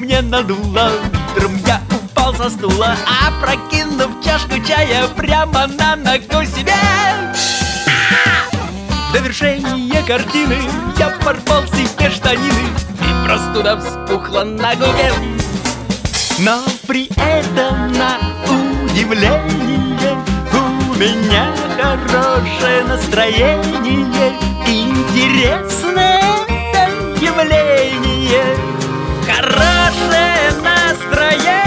мне надуло. Утром я упал со стула, опрокинув чашку чая прямо на ногу себе. В довершение картины я порвал себе штанины, и простуда вспухла на губе. Но при этом, на удивление, у меня хорошее настроение. Интересное это явление. Хорошее настроение.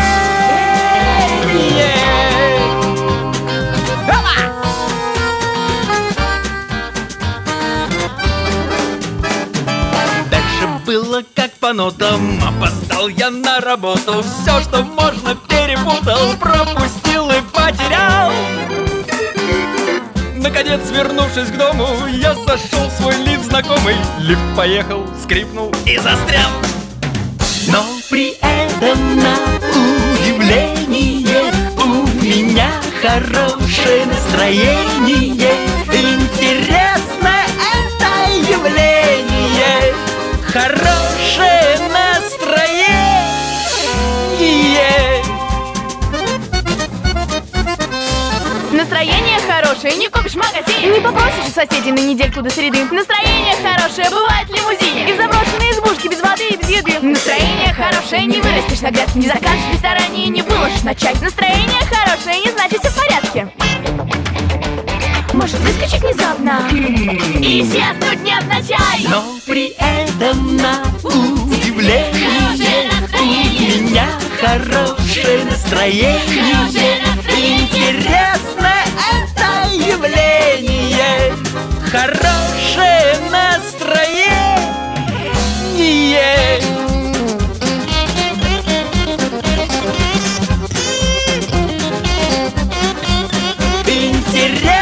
Дальше было как по нотам. Опоздал я на работу, все, что можно, перепутал, пропустил и потерял. Наконец, вернувшись к дому, я зашел в свой лифт знакомый. Лифт поехал, скрипнул и застрял. Но при этом, на удивление, у меня хорошее настроение. Интересно это явление. Хорошее настроение. Настроение хорошее, не купишь в магазине, не попросишь у соседей на недельку до среды. Настроение хорошее бывает в лимузине и в заброшенной избушке без воды и без еды. Настроение хорошее, не вырастешь на грядке, не закажешь в ресторане и не выложишь на чай. Настроение хорошее, не значит все в порядке. Может выскочить внезапно и исчезнуть невзначай. Но при этом, на удивление, у меня хорошее настроение. Интересно это явление. Хорошее настроение. Интересно.